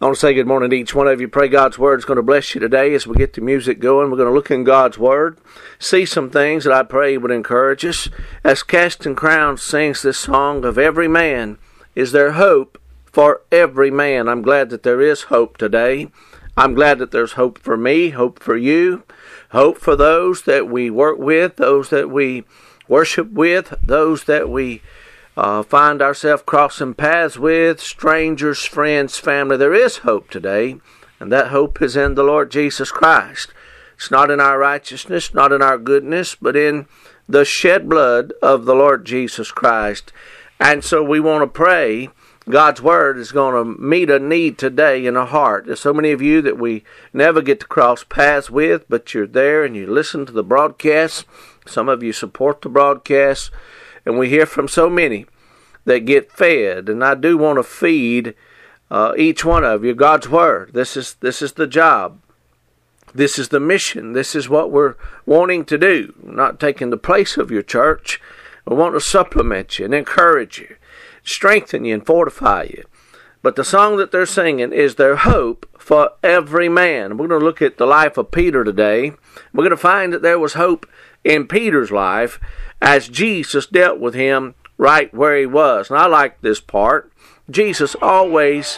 I want to say good morning to each one of you. Pray God's Word is going to bless you today as we get the music going. We're going to look in God's Word, see some things that I pray would encourage us. As Casting Crowns sings this song of every man, is there hope for every man? I'm glad that there is hope today. I'm glad that there's hope for me, hope for you, hope for those that we work with, those that we worship with, those that we find ourselves crossing paths with, strangers, friends, family. There is hope today, and that hope is in the Lord Jesus Christ. It's not in our righteousness, not in our goodness, but in the shed blood of the Lord Jesus Christ. And so we want to pray. God's Word is going to meet a need today in a heart. There's so many of you that we never get to cross paths with, but you're there and you listen to the broadcast. Some of you support the broadcast. And we hear from so many that get fed. And I do want to feed each one of you God's Word. This is the job. This is the mission. This is what we're wanting to do. We're not taking the place of your church. We want to supplement you and encourage you, strengthen you and fortify you. But the song that they're singing is their hope for every man. We're going to look at the life of Peter today. We're going to find that there was hope in Peter's life as Jesus dealt with him right where he was. And I like this part. Jesus always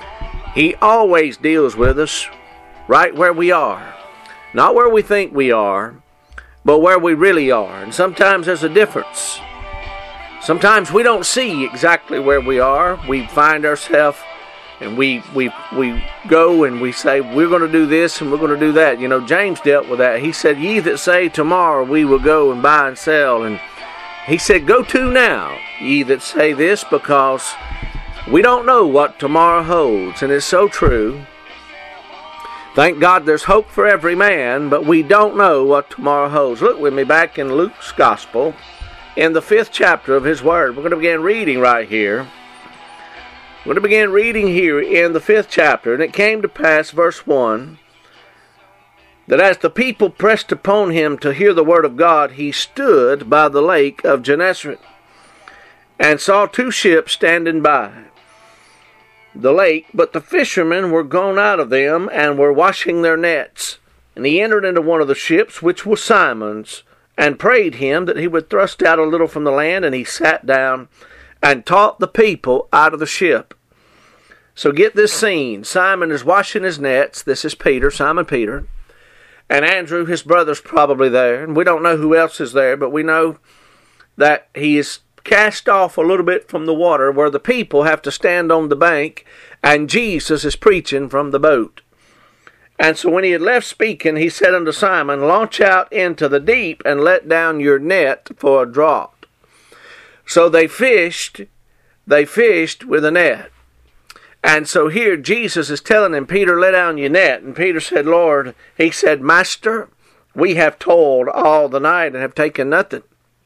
deals with us right where we are. Not where we think we are, but where we really are. And sometimes there's a difference. Sometimes we don't see exactly where we are. We find ourselves and we go and we say, we're going to do this and we're going to do that. You know, James dealt with that. He said, ye that say tomorrow we will go and buy and sell. And he said, go to now, ye that say this, because we don't know what tomorrow holds. And it's so true. Thank God there's hope for every man, but we don't know what tomorrow holds. Look with me back in Luke's Gospel, in the 5th chapter of his Word. We're going to begin reading right here. We're going to begin reading here in the 5th chapter. And it came to pass, verse 1, that as the people pressed upon him to hear the word of God, he stood by the lake of Gennesaret, and saw 2 ships standing by the lake, but the fishermen were gone out of them, and were washing their nets. And he entered into one of the ships, which was Simon's, and prayed him that he would thrust out a little from the land. And he sat down and taught the people out of the ship. So get this scene. Simon is washing his nets. This is Peter, Simon Peter. And Andrew, his brother's probably there. And we don't know who else is there, but we know that he is cast off a little bit from the water where the people have to stand on the bank, and Jesus is preaching from the boat. And so when he had left speaking, he said unto Simon, launch out into the deep and let down your net for a draught. So they fished with a net. And so here Jesus is telling him, Peter, let down your net. And Peter said, Lord, he said, Master, we have toiled all the night and have taken nothing.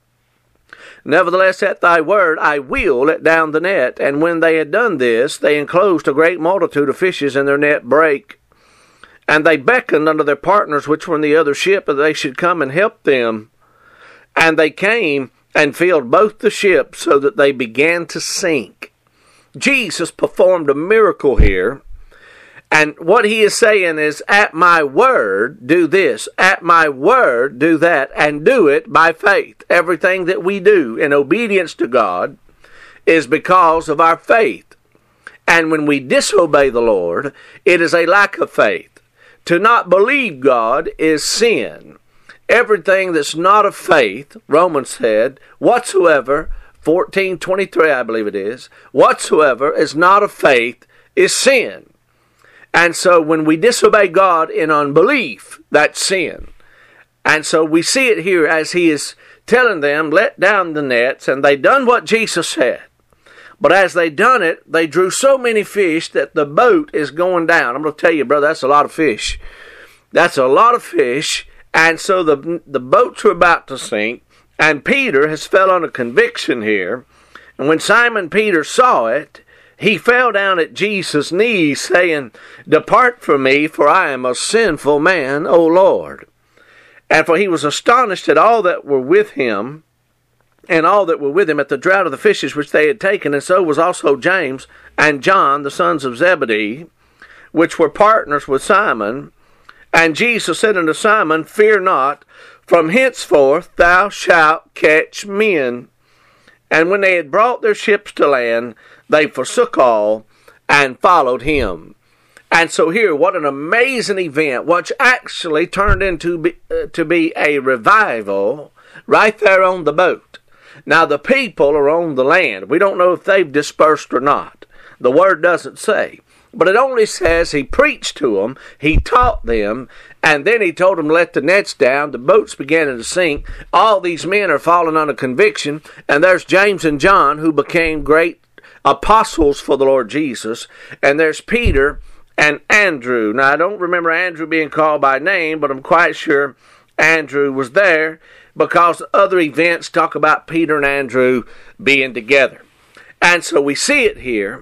Nevertheless, at thy word, I will let down the net. And when they had done this, they enclosed a great multitude of fishes, and their net brake. And they beckoned unto their partners which were in the other ship, that they should come and help them. And they came and filled both the ships, so that they began to sink. Jesus performed a miracle here. And what he is saying is, at my word, do this. At my word, do that. And do it by faith. Everything that we do in obedience to God is because of our faith. And when we disobey the Lord, it is a lack of faith. To not believe God is sin. Everything that's not of faith, Romans said, whatsoever, 14:23 I believe it is, whatsoever is not of faith is sin. And so when we disobey God in unbelief, that's sin. And so we see it here as he is telling them, let down the nets, and they done what Jesus said. But as they done it, they drew so many fish that the boat is going down. I'm going to tell you, brother, that's a lot of fish. That's a lot of fish. And so the boats were about to sink, and Peter has fell under conviction here. And when Simon Peter saw it, he fell down at Jesus' knees, saying, depart from me, for I am a sinful man, O Lord. And for he was astonished at all that were with him, and all that were with him at the draught of the fishes which they had taken, and so was also James and John, the sons of Zebedee. which were partners with Simon. And Jesus said unto Simon, Fear not, from henceforth thou shalt catch men. And when they had brought their ships to land, they forsook all and followed him. And so here, what an amazing event, which actually turned into to be a revival right there on the boat. Now the people are on the land. We don't know if they've dispersed or not. The word doesn't say. But it only says he preached to them, he taught them, and then he told them to let the nets down. The boat's beginning to sink. All these men are falling under conviction, and there's James and John, who became great apostles for the Lord Jesus, and there's Peter and Andrew. Now, I don't remember Andrew being called by name, but I'm quite sure Andrew was there, because other events talk about Peter and Andrew being together. And so we see it here.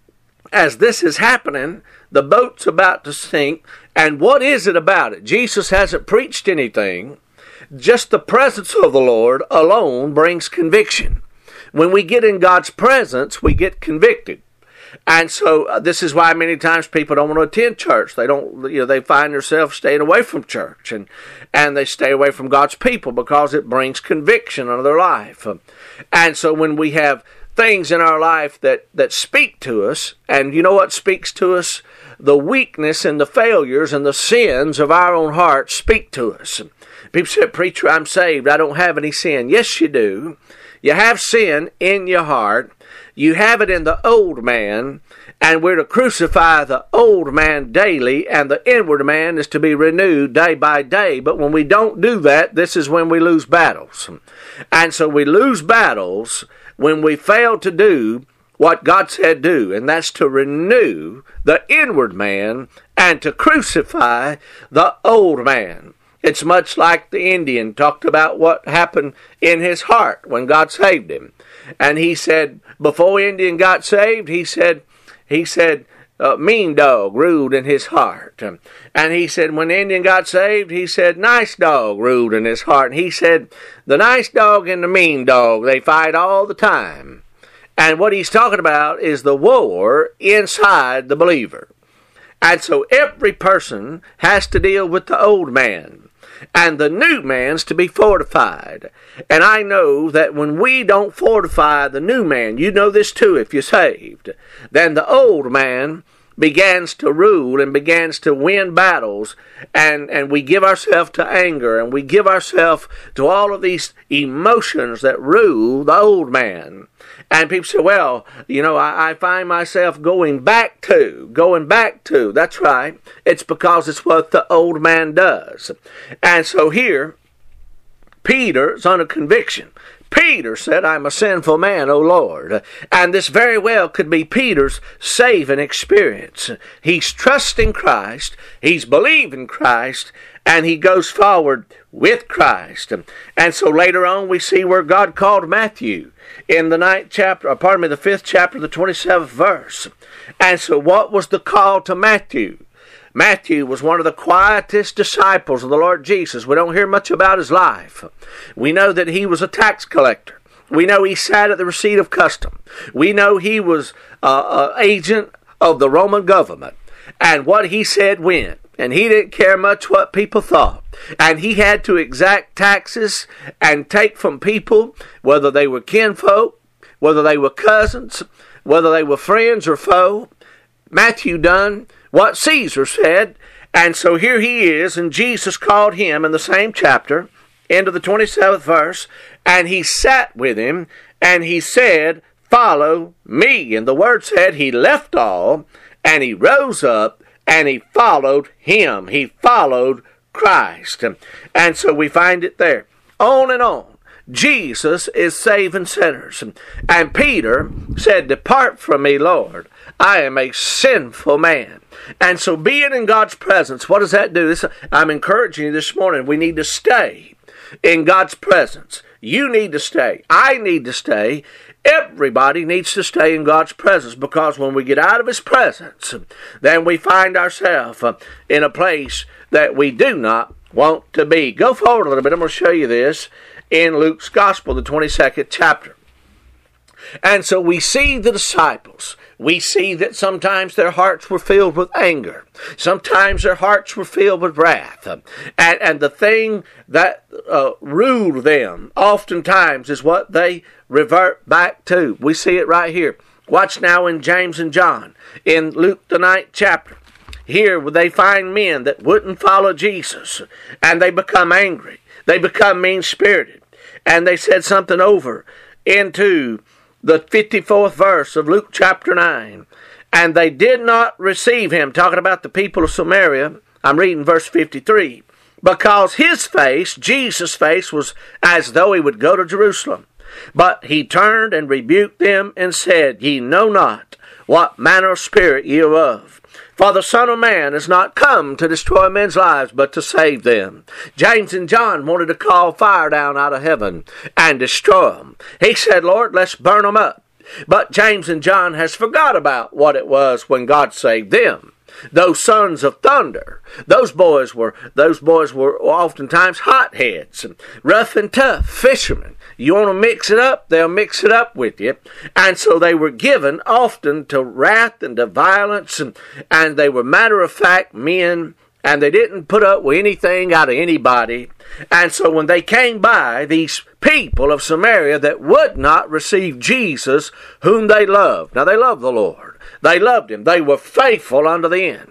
As this is happening, the boat's about to sink, and what is it about it? Jesus hasn't preached anything. Just the presence of the Lord alone brings conviction. When we get in God's presence, we get convicted. And so this is why many times people don't want to attend church. They don't, they find themselves staying away from church, and they stay away from God's people because it brings conviction into their life. And so when we have things in our life that speak to us, and you know what speaks to us? The weakness and the failures and the sins of our own heart speak to us. People say, Preacher, I'm saved. I don't have any sin. Yes, you do. You have sin in your heart. You have it in the old man, and we're to crucify the old man daily, and the inward man is to be renewed day by day. But when we don't do that, this is when we lose battles. And so we lose battles when we fail to do what God said do, and that's to renew the inward man and to crucify the old man. It's much like the Indian talked about what happened in his heart when God saved him. And he said, before Indian got saved, he said, mean dog ruled in his heart. And he said, when the Indian got saved, he said, nice dog ruled in his heart. And he said, the nice dog and the mean dog, they fight all the time. And what he's talking about is the war inside the believer. And so every person has to deal with the old man. And the new man's to be fortified. And I know that when we don't fortify the new man, you know this too if you're saved, then the old man begins to rule and begins to win battles, and we give ourselves to anger, and we give ourselves to all of these emotions that rule the old man. And people say, well, I find myself going back to. That's right. It's because it's what the old man does. And so here, Peter's under conviction. Peter said, I'm a sinful man, O Lord. And this very well could be Peter's saving experience. He's trusting Christ, he's believing Christ, and he goes forward with Christ. And so later on we see where God called Matthew in the 5th chapter, the 27th verse. And so what was the call to Matthew? Matthew was one of the quietest disciples of the Lord Jesus. We don't hear much about his life. We know that he was a tax collector. We know he sat at the receipt of custom. We know he was an agent of the Roman government. And what he said went. And he didn't care much what people thought. And he had to exact taxes and take from people, whether they were kinfolk, whether they were cousins, whether they were friends or foe. Matthew done what Caesar said, and so here he is, and Jesus called him in the same chapter, into the 27th verse, and he sat with him, and he said, follow me. And the word said he left all, and he rose up, and he followed him. He followed Christ. And so we find it there. On and on. Jesus is saving sinners. And Peter said, depart from me, Lord. I am a sinful man. And so being in God's presence, what does that do? I'm encouraging you this morning. We need to stay in God's presence. You need to stay. I need to stay. Everybody needs to stay in God's presence, because when we get out of His presence, then we find ourselves in a place that we do not want to be. Go forward a little bit. I'm going to show you this in Luke's Gospel, the 22nd chapter. And so we see the disciples. We see that sometimes their hearts were filled with anger. Sometimes their hearts were filled with wrath. And the thing that ruled them oftentimes is what they revert back to. We see it right here. Watch now in James and John, in Luke the 9th chapter. Here they find men that wouldn't follow Jesus, and they become angry. They become mean-spirited. And they said something over into the 54th verse of Luke chapter 9. And they did not receive him, talking about the people of Samaria. I'm reading verse 53. Because his face, Jesus' face, was as though he would go to Jerusalem. But he turned and rebuked them and said, Ye know not what manner of spirit ye are of. For the Son of Man is not come to destroy men's lives, but to save them. James and John wanted to call fire down out of heaven and destroy them. He said, Lord, let's burn them up. But James and John has forgot about what it was when God saved them. Those sons of thunder, those boys were oftentimes hotheads, rough and tough fishermen. You want to mix it up, they'll mix it up with you. And so they were given often to wrath and to violence, and they were matter-of-fact men, and they didn't put up with anything out of anybody. And so when they came by, these people of Samaria that would not receive Jesus, whom they loved. Now they loved the Lord. They loved him. They were faithful unto the end.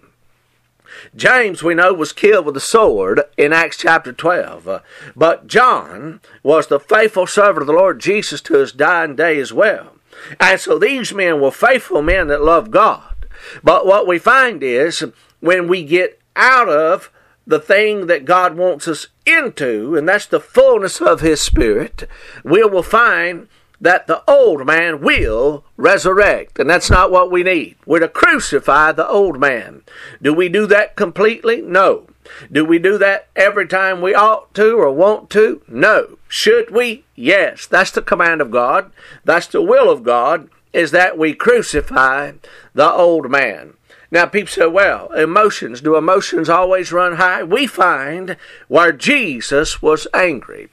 James, we know, was killed with a sword in Acts chapter 12. But John was the faithful servant of the Lord Jesus to his dying day as well. And so these men were faithful men that loved God. But what we find is when we get out of the thing that God wants us into, and that's the fullness of his Spirit, we will find that the old man will resurrect. And that's not what we need. We're to crucify the old man. Do we do that completely? No. Do we do that every time we ought to or want to? No. Should we? Yes. That's the command of God. That's the will of God, is that we crucify the old man. Now, people say, well, emotions, do emotions always run high? We find where Jesus was angry.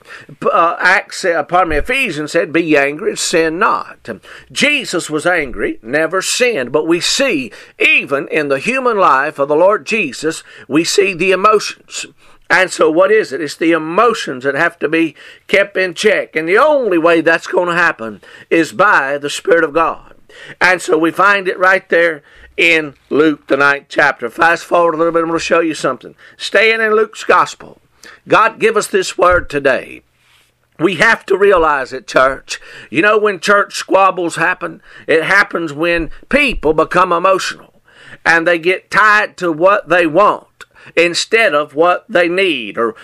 Ephesians said, be ye angry, sin not. Jesus was angry, never sinned. But we see, even in the human life of the Lord Jesus, we see the emotions. And so what is it? It's the emotions that have to be kept in check. And the only way that's going to happen is by the Spirit of God. And so we find it right there in Luke, the 9th chapter. Fast forward a little bit, I'm going to show you something. Staying in Luke's gospel. God give us this word today. We have to realize it, church. You know, when church squabbles happen, it happens when people become emotional and they get tied to what they want instead of what they need, or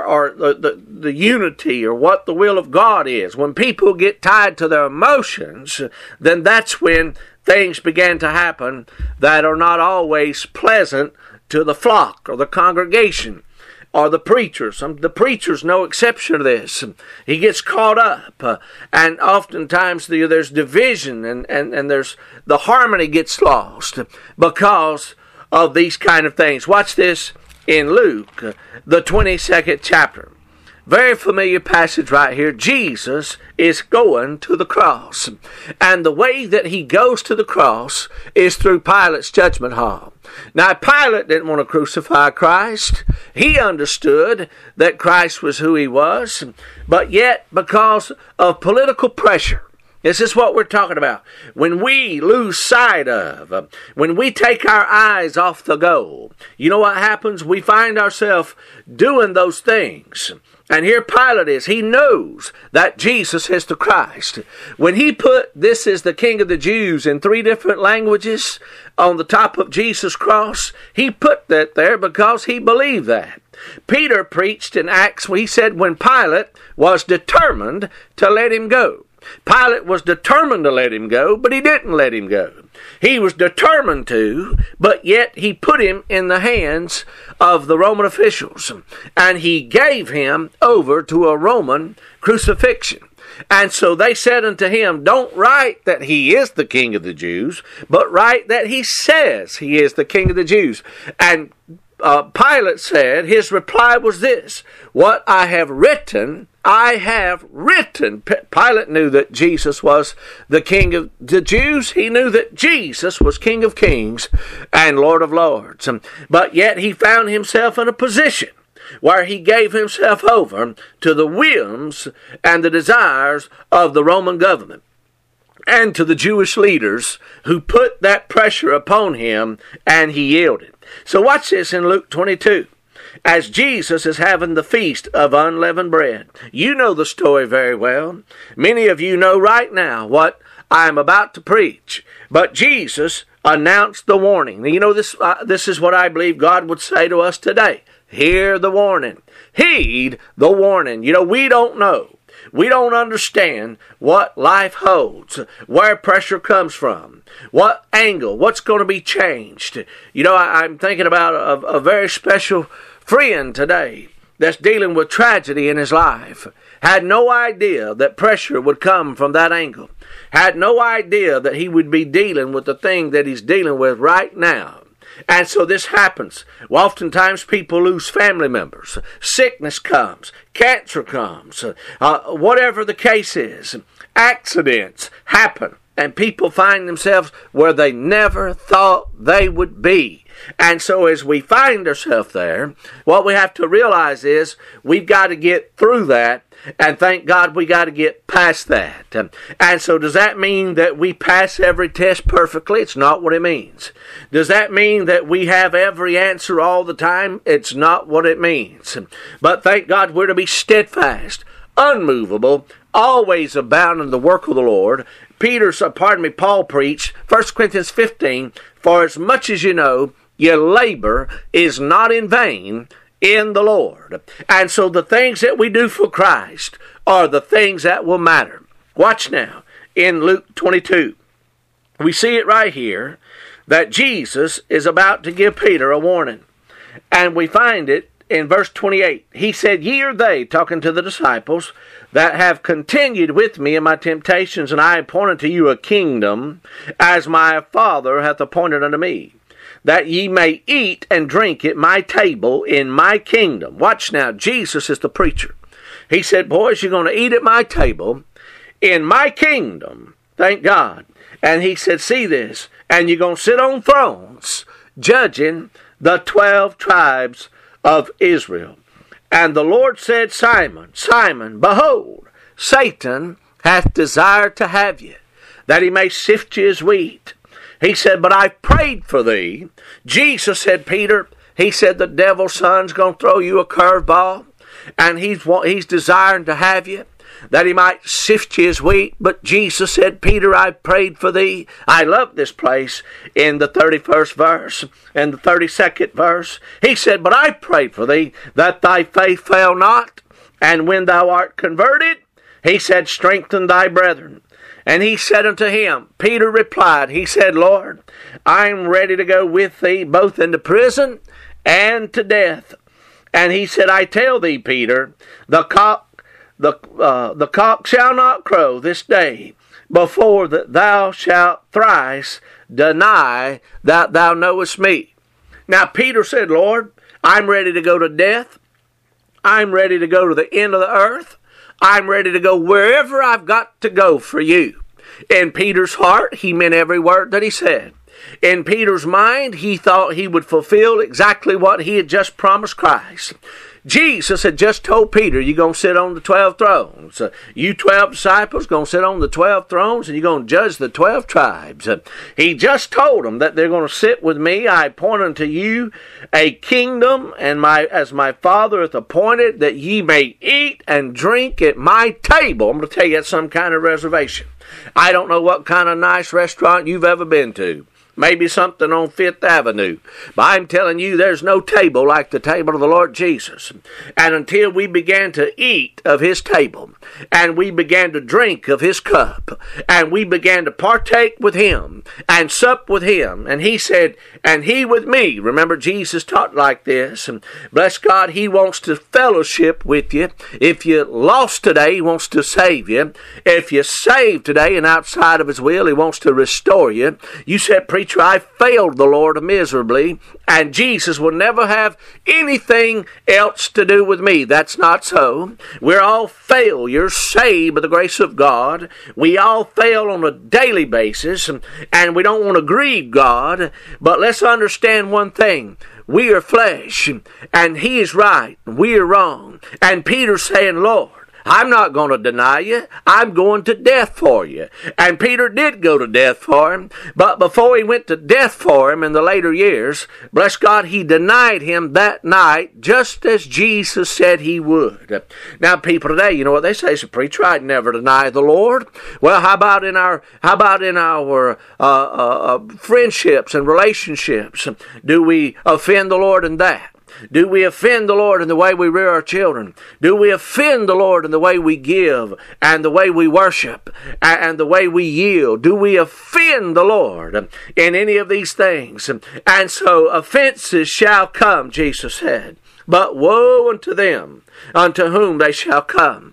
the unity, or what the will of God is. When people get tied to their emotions, then that's when things begin to happen that are not always pleasant to the flock or the congregation or the preachers. The preacher's no exception to this. He gets caught up, and oftentimes there's division, and there's the harmony gets lost because of these kind of things. Watch this in Luke, the 22nd chapter. Very familiar passage right here. Jesus is going to the cross. And the way that he goes to the cross is through Pilate's judgment hall. Now, Pilate didn't want to crucify Christ. He understood that Christ was who he was. But yet, because of political pressure, this is what we're talking about. When we lose sight of, when we take our eyes off the goal, you know what happens? We find ourselves doing those things. And here Pilate is. He knows that Jesus is the Christ. When he put "This is the King of the Jews" in 3 different languages on the top of Jesus' cross, he put that there because he believed that. Peter preached in Acts, he said when Pilate was determined to let him go. Pilate was determined to let him go, but he didn't let him go. He was determined to, but yet he put him in the hands of the Roman officials, and he gave him over to a Roman crucifixion. And so they said unto him, don't write that he is the King of the Jews, but write that he says he is the King of the Jews. And Pilate said, his reply was this: "What I have written, I have written." Pilate knew that Jesus was the King of the Jews. He knew that Jesus was King of Kings and Lord of Lords. But yet he found himself in a position where he gave himself over to the whims and the desires of the Roman government and to the Jewish leaders who put that pressure upon him, and he yielded. So watch this in Luke 22. As Jesus is having the feast of unleavened bread. You know the story very well. Many of you know right now what I am about to preach. But Jesus announced the warning. You know, this is what I believe God would say to us today. Hear the warning. Heed the warning. You know, we don't know. We don't understand what life holds, where pressure comes from, what angle, what's going to be changed. You know, I'm thinking about a very special friend today that's dealing with tragedy in his life. Had no idea that pressure would come from that angle. Had no idea that he would be dealing with the thing that he's dealing with right now. And so this happens. Well, oftentimes people lose family members. Sickness comes. Cancer comes. Whatever the case is, accidents happen. And people find themselves where they never thought they would be. And so as we find ourselves there, what we have to realize is we've got to get through that. And thank God we got to get past that. And so does that mean that we pass every test perfectly? It's not what it means. Does that mean that we have every answer all the time? It's not what it means. But thank God we're to be steadfast, unmovable, always abounding in the work of the Lord. Paul preached, 1 Corinthians 15, "For as much as you know, your labor is not in vain in the Lord." And so the things that we do for Christ are the things that will matter. Watch now, in Luke 22. We see it right here that Jesus is about to give Peter a warning. And we find it in verse 28. He said, "Ye are they," talking to the disciples, "that have continued with me in my temptations, and I appointed to you a kingdom, as my Father hath appointed unto me, that ye may eat and drink at my table in my kingdom." Watch now, Jesus is the preacher. He said, boys, you're going to eat at my table in my kingdom. Thank God. And he said, see this, and you're going to sit on thrones judging the 12 tribes of Israel. And the Lord said, Simon, Simon, behold, Satan hath desired to have you, that he may sift you as wheat. He said, but I prayed for thee. Jesus said, Peter, he said, the devil's son's going to throw you a curveball, and he's desiring to have you, that he might sift you as wheat. But Jesus said, Peter, I prayed for thee. I love this place in the 31st verse and the 32nd verse. He said, but I prayed for thee, that thy faith fail not. And when thou art converted, he said, strengthen thy brethren. And he said unto him, Peter replied, he said, Lord, I am ready to go with thee both into prison and to death. And he said, I tell thee, Peter, the cock shall not crow this day before that thou shalt thrice deny that thou knowest me. Now Peter said, Lord, I'm ready to go to death. I'm ready to go to the end of the earth. I'm ready to go wherever I've got to go for you. In Peter's heart, he meant every word that he said. In Peter's mind, he thought he would fulfill exactly what he had just promised Christ. Jesus had just told Peter, you're going to sit on the 12 thrones. You 12 disciples going to sit on the 12 thrones, and you're going to judge the 12 tribes. He just told them that they're going to sit with me. I appoint unto you a kingdom, and as my Father hath appointed, that ye may eat and drink at my table. I'm going to tell you, that's some kind of reservation. I don't know what kind of nice restaurant you've ever been to. Maybe something on Fifth Avenue. But I'm telling you, there's no table like the table of the Lord Jesus. And until we began to eat of his table, and we began to drink of his cup, and we began to partake with him, and sup with him, and he said, and he with me. Remember, Jesus taught like this, and bless God, he wants to fellowship with you. If you're lost today, he wants to save you. If you're saved today and outside of his will, he wants to restore you. You said, preacher, preacher, I failed the Lord miserably, and Jesus will never have anything else to do with me. That's not so. We're all failures saved by the grace of God. We all fail on a daily basis, and we don't want to grieve God. But let's understand one thing. We are flesh, and He is right, and we are wrong. And Peter's saying, Lord, I'm not going to deny you. I'm going to death for you. And Peter did go to death for him. But before he went to death for him in the later years, bless God, he denied him that night just as Jesus said he would. Now people today, you know what they say? So, preacher, I'd never deny the Lord. Well, how about in our friendships and relationships? Do we offend the Lord in that? Do we offend the Lord in the way we rear our children? Do we offend the Lord in the way we give and the way we worship and the way we yield? Do we offend the Lord in any of these things? And so offenses shall come, Jesus said, but woe unto them unto whom they shall come.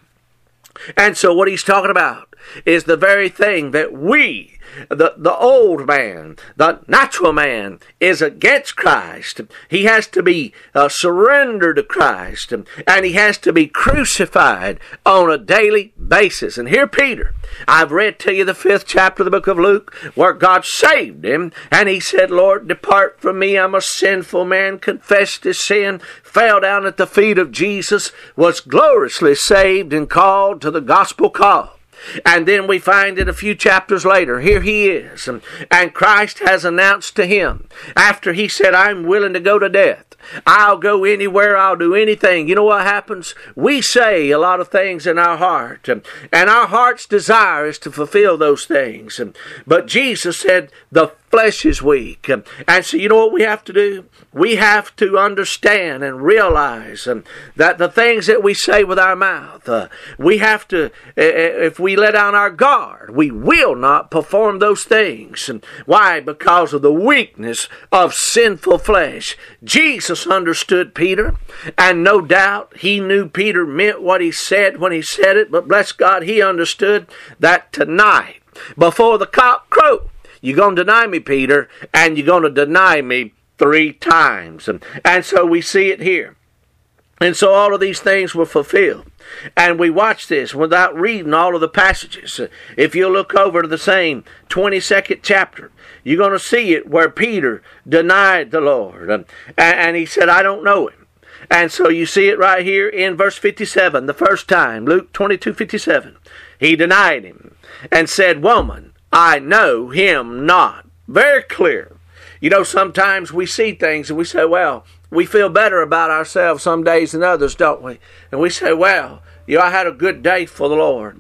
And so what he's talking about is the very thing that we, the old man, the natural man, is against Christ. He has to be surrendered to Christ, and he has to be crucified on a daily basis. And here Peter, I've read to you the 5th chapter of the book of Luke, where God saved him, and he said, Lord, depart from me, I'm a sinful man, confessed his sin, fell down at the feet of Jesus, was gloriously saved and called to the gospel call. And then we find it a few chapters later, here he is, and Christ has announced to him, after he said, I'm willing to go to death, I'll go anywhere, I'll do anything. You know what happens? We say a lot of things in our heart, and our heart's desire is to fulfill those things. But Jesus said, the flesh is weak. And so you know what we have to do? We have to understand and realize that the things that we say with our mouth, we have to, if we let down our guard, we will not perform those things. Why? Because of the weakness of sinful flesh. Jesus understood Peter, and no doubt he knew Peter meant what he said when he said it, but bless God, he understood that tonight, before the cock crow, you're going to deny me, Peter, and you're going to deny me 3 times. And so we see it here. And so all of these things were fulfilled. And we watch this without reading all of the passages. If you look over to the same 22nd chapter, you're going to see it where Peter denied the Lord. And he said, I don't know him. And so you see it right here in verse 57, the first time, Luke 22:57. He denied him and said, Woman, I know him not. Very clear. You know, sometimes we see things and we say, well, we feel better about ourselves some days than others, don't we? And we say, well, you know, I had a good day for the Lord.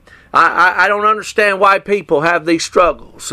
I don't understand why people have these struggles.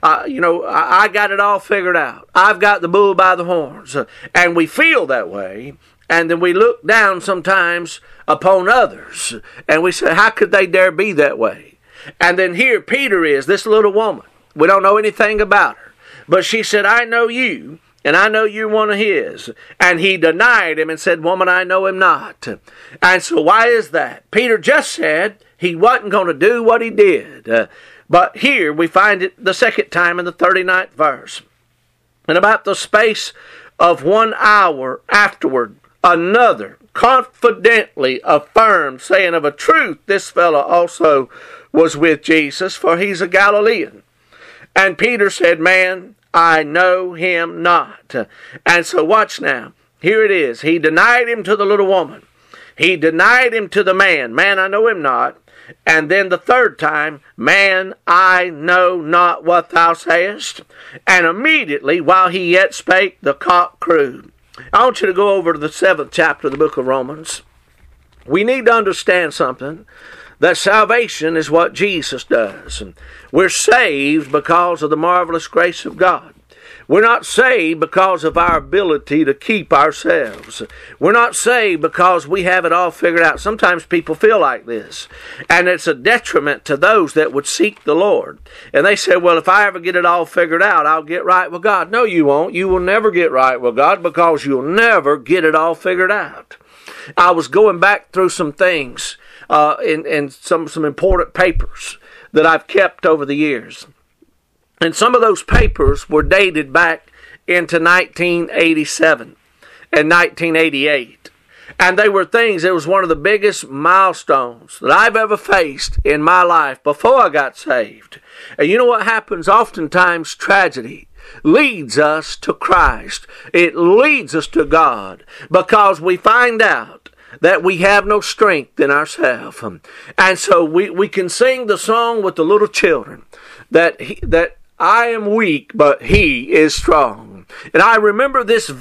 I got it all figured out. I've got the bull by the horns. And we feel that way. And then we look down sometimes upon others. And we say, how could they dare be that way? And then here Peter is, this little woman. We don't know anything about her. But she said, I know you, and I know you're one of his. And he denied him and said, Woman, I know him not. And so why is that? Peter just said he wasn't going to do what he did. But here we find it the second time in the 39th verse. And about the space of 1 hour afterward, another confidently affirmed, saying, Of a truth, this fellow also was with Jesus, for he's a Galilean. And Peter said, Man, I know him not. And so watch now. Here it is. He denied him to the little woman. He denied him to the man. Man, I know him not. And then the third time, Man, I know not what thou sayest. And immediately, while he yet spake, the cock crowed. I want you to go over to the 7th chapter of the book of Romans. We need to understand something. That salvation is what Jesus does. We're saved because of the marvelous grace of God. We're not saved because of our ability to keep ourselves. We're not saved because we have it all figured out. Sometimes people feel like this. And it's a detriment to those that would seek the Lord. And they say, well, if I ever get it all figured out, I'll get right with God. No, you won't. You will never get right with God because you'll never get it all figured out. I was going back through some things in some important papers that I've kept over the years. And some of those papers were dated back into 1987 and 1988. And they were things, it was one of the biggest milestones that I've ever faced in my life before I got saved. And you know what happens? Oftentimes tragedy leads us to Christ. It leads us to God because we find out that we have no strength in ourselves. And so we can sing the song with the little children that I am weak, but He is strong. And I remember this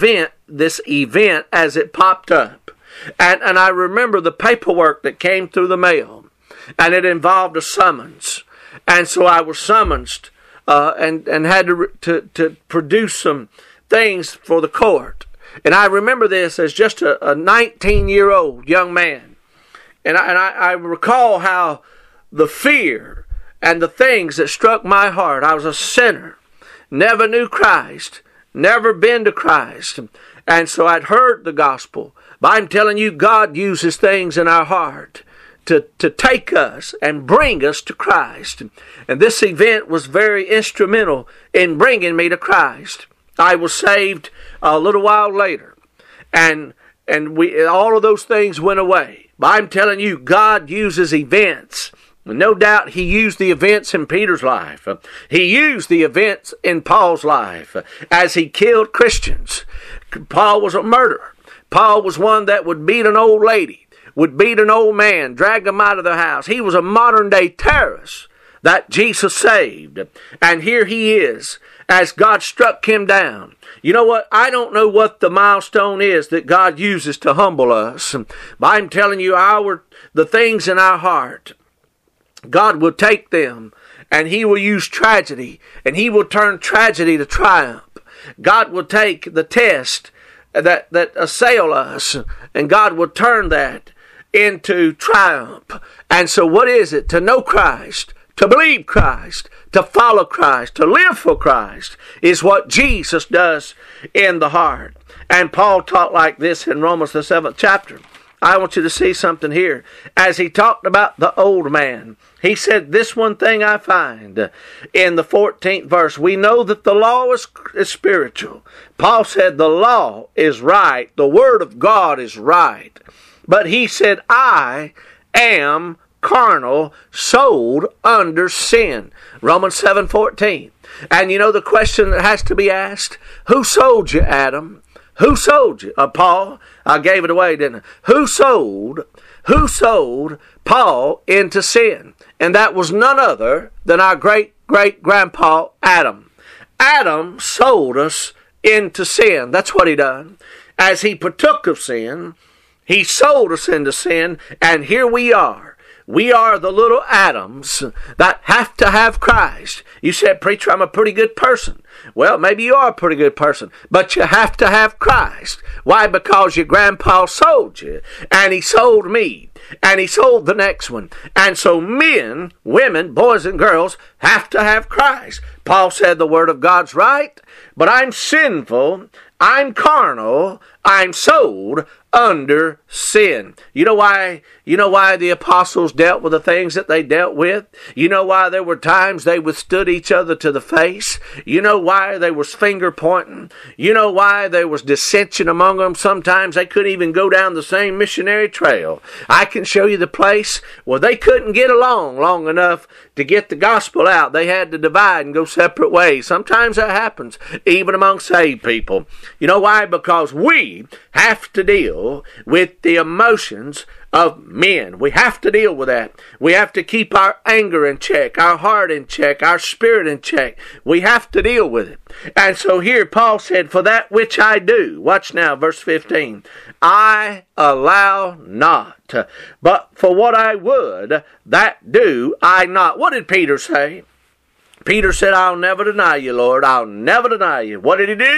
event as it popped up. And I remember the paperwork that came through the mail. And it involved a summons. And so I was summoned and had to produce some things for the court. And I remember this as just a 19-year-old young man. And I recall how the fear and the things that struck my heart. I was a sinner, never knew Christ, never been to Christ. And so I'd heard the gospel. But I'm telling you, God uses things in our heart to take us and bring us to Christ. And this event was very instrumental in bringing me to Christ. I was saved a little while later. And all of those things went away. But I'm telling you, God uses events. No doubt He used the events in Peter's life. He used the events in Paul's life as he killed Christians. Paul was a murderer. Paul was one that would beat an old lady, would beat an old man, drag him out of the house. He was a modern-day terrorist that Jesus saved. And here he is, as God struck him down. You know what? I don't know what the milestone is that God uses to humble us. But I'm telling you, the things in our heart, God will take them and He will use tragedy and He will turn tragedy to triumph. God will take the test that assail us and God will turn that into triumph. And so what is it? To know Christ, to believe Christ, to follow Christ, to live for Christ is what Jesus does in the heart. And Paul taught like this in Romans the 7th chapter. I want you to see something here. As he talked about the old man, he said, this one thing I find in the 14th verse. We know that the law is spiritual. Paul said the law is right. The word of God is right. But he said, I am carnal, sold under sin. Romans 7:14. And you know the question that has to be asked? Who sold you, Adam? Who sold you? Paul? I gave it away, didn't I? Who sold Paul into sin? And that was none other than our great-great-grandpa Adam. Adam sold us into sin. That's what he done. As he partook of sin, he sold us into sin, and here we are. We are the little Adams that have to have Christ. You said, preacher, I'm a pretty good person. Well, maybe you are a pretty good person, but you have to have Christ. Why? Because your grandpa sold you, and he sold me, and he sold the next one. And so men, women, boys and girls have to have Christ. Paul said the word of God's right, but I'm sinful, I'm carnal, I'm sold under sin. You know why the apostles dealt with the things that they dealt with? You know why there were times they withstood each other to the face? You know why there was finger pointing? You know why there was dissension among them? Sometimes they couldn't even go down the same missionary trail. I can show you the place where they couldn't get along long enough to get the gospel out. They had to divide and go separate ways. Sometimes that happens, even among saved people. You know why? Because we have to deal with the emotions of men. We have to deal with that. We have to keep our anger in check, our heart in check, our spirit in check. We have to deal with it. And so here Paul said, for that which I do, watch now, verse 15, I allow not, but for what I would, that do I not. What did Peter say? Peter said, I'll never deny you, Lord. I'll never deny you. What did he do?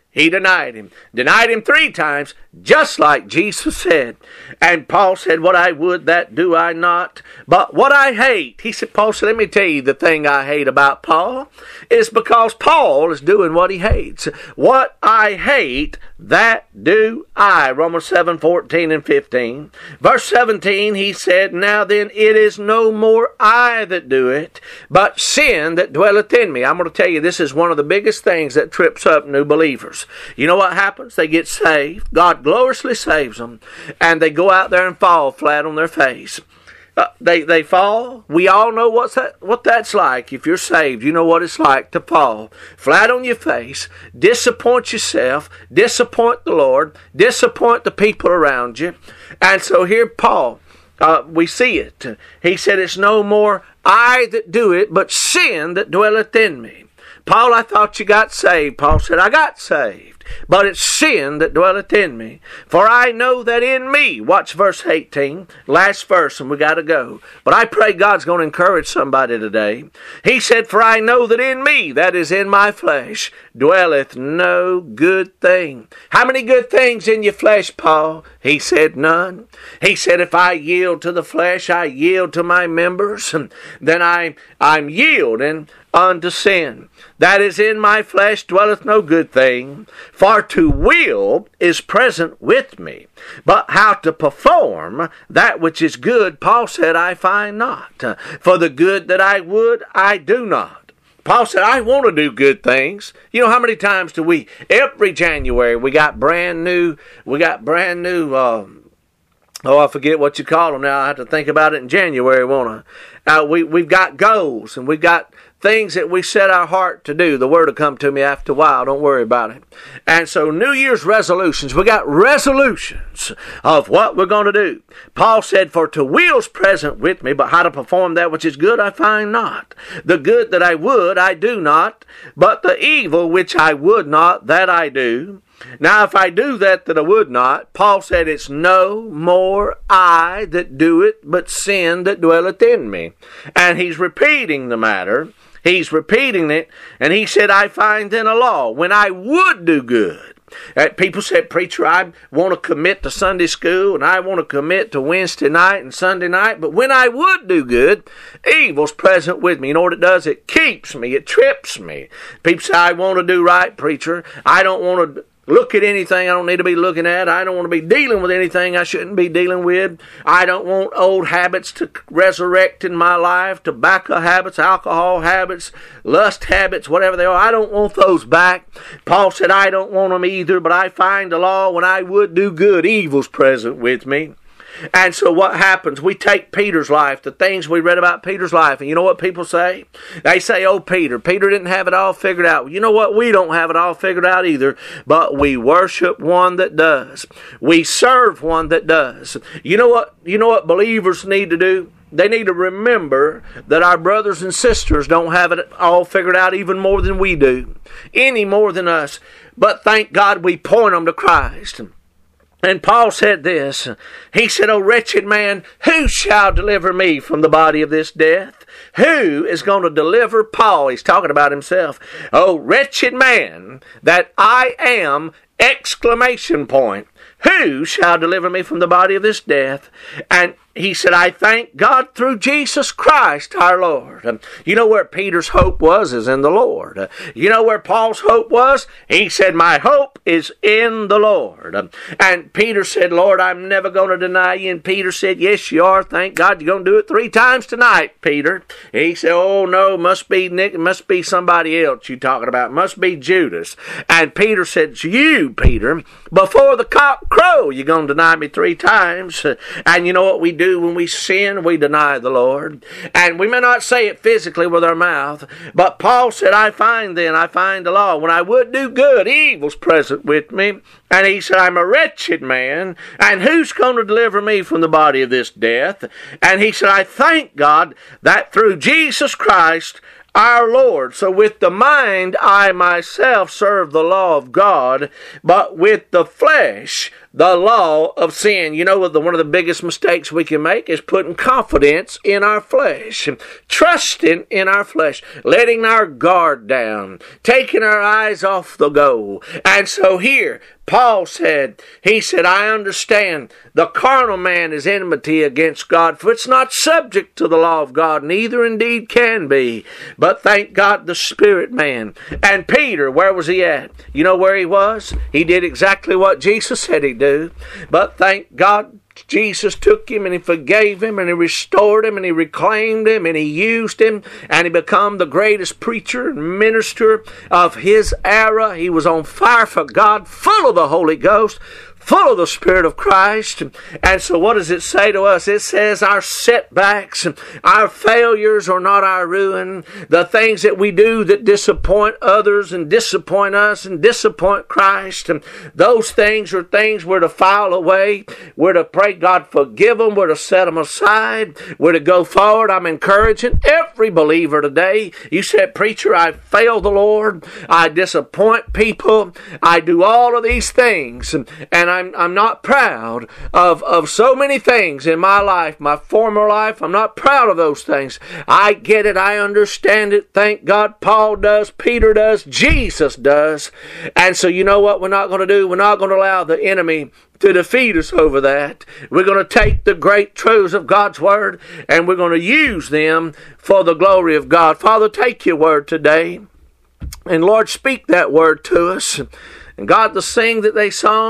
He denied him. Denied him 3 times, just like Jesus said. And Paul said, what I would, that do I not. But what I hate, Paul said, let me tell you the thing I hate about Paul is because Paul is doing what he hates. What I hate, that do I. Romans 7:14 and 15. Verse 17, he said, now then it is no more I that do it, but sin that dwelleth in me. I'm going to tell you, this is one of the biggest things that trips up new believers. You know what happens? They get saved. God gloriously saves them. And they go out there and fall flat on their face. They fall. We all know what that's like. If you're saved, you know what it's like to fall flat on your face, disappoint yourself, disappoint the Lord, disappoint the people around you. And so here Paul, we see it. He said, it's no more I that do it, but sin that dwelleth in me. Paul, I thought you got saved. Paul said, I got saved, but it's sin that dwelleth in me. For I know that in me, watch verse 18, last verse, and we got to go. But I pray God's going to encourage somebody today. He said, for I know that in me, that is in my flesh, dwelleth no good thing. How many good things in your flesh, Paul? He said, none. He said, if I yield to the flesh, I yield to my members, then I'm yielding unto sin. That is in my flesh dwelleth no good thing, for to will is present with me, but how to perform that which is good, Paul said, I find not. For the good that I would, I do not. Paul said, I want to do good things. You know how many times do we, every January, we got brand new, I forget what you call them now. I have to think about it in January, won't I? We've got goals, and we've got things that we set our heart to do. The word will come to me after a while. Don't worry about it. And so New Year's resolutions. We got resolutions of what we're going to do. Paul said, for to will's present with me, but how to perform that which is good I find not. The good that I would, I do not. But the evil which I would not, that I do. Now, if I do that I would not, Paul said, it's no more I that do it, but sin that dwelleth in me. And he's repeating the matter. He's repeating it. And he said, I find in a law, when I would do good. People said, preacher, I want to commit to Sunday school, and I want to commit to Wednesday night and Sunday night, but when I would do good, evil's present with me. You know what it does? It keeps me. It trips me. People say, I want to do right, preacher. I don't want to look at anything I don't need to be looking at. I don't want to be dealing with anything I shouldn't be dealing with. I don't want old habits to resurrect in my life, tobacco habits, alcohol habits, lust habits, whatever they are. I don't want those back. Paul said, I don't want them either, but I find the law when I would do good, evil's present with me. And so what happens? We take Peter's life, the things we read about Peter's life, and you know what people say? They say, oh, Peter didn't have it all figured out. You know what? We don't have it all figured out either, but we worship one that does. We serve one that does. You know what believers need to do? They need to remember that our brothers and sisters don't have it all figured out even more than we do, any more than us. But thank God we point them to Christ. And Paul said this, he said, O wretched man, who shall deliver me from the body of this death? Who is going to deliver Paul? He's talking about himself. O wretched man that I am, exclamation point. Who shall deliver me from the body of this death? And he said, I thank God through Jesus Christ our Lord. You know where Peter's hope was? Is in the Lord. You know where Paul's hope was? He said, my hope is in the Lord. And Peter said, Lord, I'm never going to deny you. And Peter said, yes, you are. Thank God you're going to do it 3 times tonight, Peter. He said, oh, no, must be Nick. Must be somebody else you talking about. Must be Judas. And Peter said, you, Peter, before the cock crow, you're going to deny me 3 times. And you know what we do when we sin? We deny the Lord. And we may not say it physically with our mouth, but Paul said, I find the law. When I would do good, evil's present with me. And he said, I'm a wretched man, and who's going to deliver me from the body of this death? And he said, I thank God that through Jesus Christ our Lord. So with the mind I myself serve the law of God, but with the flesh the law of sin. You know what? One of the biggest mistakes we can make is putting confidence in our flesh, trusting in our flesh, letting our guard down, taking our eyes off the goal. And so here, Paul said, I understand the carnal man is enmity against God, for it's not subject to the law of God, neither indeed can be. But thank God the spirit man. And Peter, where was he at? You know where he was? He did exactly what Jesus said he'd do. But thank God Jesus took him and he forgave him and he restored him and he reclaimed him and he used him and he became the greatest preacher and minister of his era. He was on fire for God, full of the Holy Ghost, full of the Spirit of Christ. And so what does it say to us? It says our setbacks, our failures are not our ruin. The things that we do that disappoint others and disappoint us and disappoint Christ, those things are things we're to file away. We're to pray God forgive them. We're to set them aside. We're to go forward. I'm encouraging every believer today. You said, preacher, I fail the Lord. I disappoint people. I do all of these things. And I'm not proud of so many things in my life, my former life. I'm not proud of those things. I get it. I understand it. Thank God Paul does, Peter does, Jesus does. And so you know what we're not going to do? We're not going to allow the enemy to defeat us over that. We're going to take the great truths of God's Word and we're going to use them for the glory of God. Father, take your Word today. And Lord, speak that Word to us. And God, the song that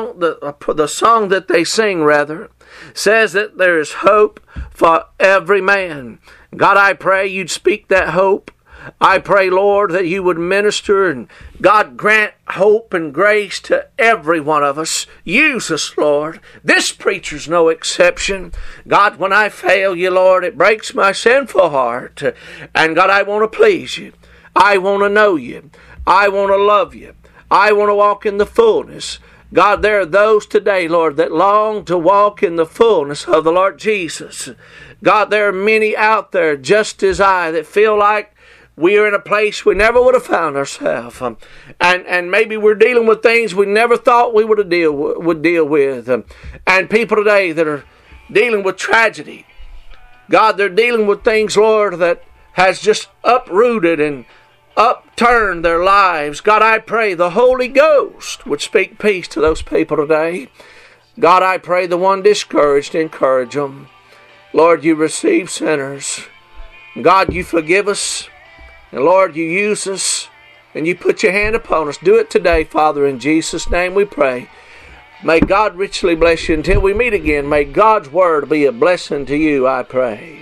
they sing, says that there is hope for every man. God, I pray you'd speak that hope. I pray, Lord, that you would minister and God grant hope and grace to every one of us. Use us, Lord. This preacher's no exception. God, when I fail you, Lord, it breaks my sinful heart. And God, I want to please you. I want to know you. I want to love you. I want to walk in the fullness. God, there are those today, Lord, that long to walk in the fullness of the Lord Jesus. God, there are many out there, just as I, that feel like we are in a place we never would have found ourselves. And maybe we're dealing with things we never thought we would deal with. And people today that are dealing with tragedy. God, they're dealing with things, Lord, that has just uprooted and upturn their lives. God, I pray the Holy Ghost would speak peace to those people today. God, I pray the one discouraged, encourage them. Lord, you receive sinners. God, you forgive us. And Lord, you use us. And you put your hand upon us. Do it today, Father, in Jesus' name we pray. May God richly bless you until we meet again. May God's word be a blessing to you, I pray.